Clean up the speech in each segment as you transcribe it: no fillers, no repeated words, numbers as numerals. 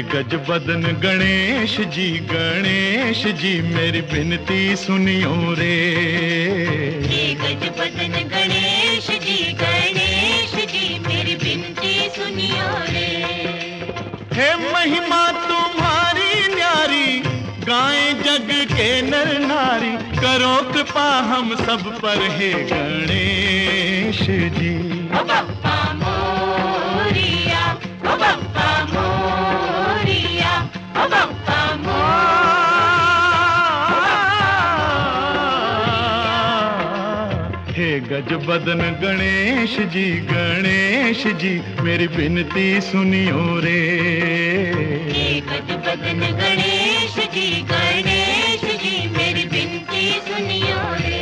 गज बदन गणेश जी मेरी विनती सुनियो रे। हे गज बदन गणेश जी मेरी विनती सुनियो रे। हे महिमा तुम्हारी न्यारी, गाएं जग के नर नारी, करो कृपा हम सब पर हे गणेश जी। ओ बप्पा मोरिया, ओ बप्पा मोरिया, ओ बप्पा मोरिया। हे गज बदन गणेश जी मेरी विनती सुनियो रे। हे गज बदन गणेश जी मेरी विनती सुनियो रे।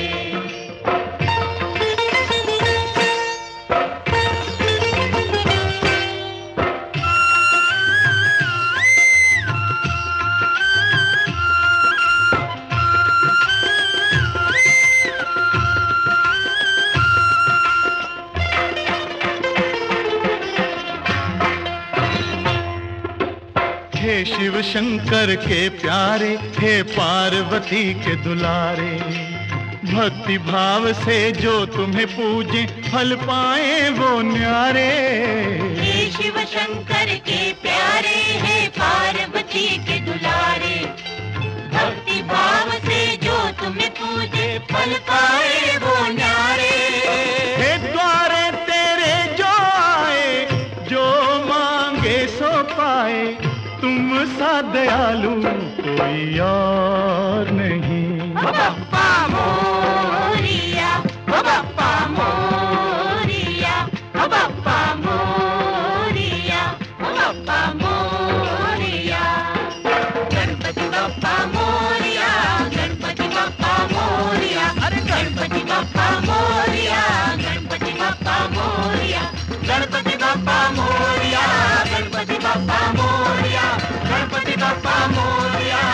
हे शिव शंकर के प्यारे, हे पार्वती के दुलारे, भक्ति भाव से जो तुम्हें पूजे फल पाए वो न्यारे। हे शिव शंकर के प्यारे, हे पार्वती के दुलारे, भक्ति भाव से जो तुम्हें पूजे फल पाए वो न्यारे। हे द्वारे तेरे जो आए, जो मांगे सो पाए, तुम सा दयालु कोई और नहीं। ओ बप्पा मोरिया, ओ बप्पा मोरिया, ओ बप्पा मोरिया, ओ बप्पा मोरिया। गणपति बप्पा मोरिया, गणपति बप्पा मोरिया, अरे गणपति बप्पा मोरिया, गणपति बप्पा मोरिया, गणपति बप्पा मोरिया, गणपति बप्पा मोरिया, गणपति बप्पा मोरिया।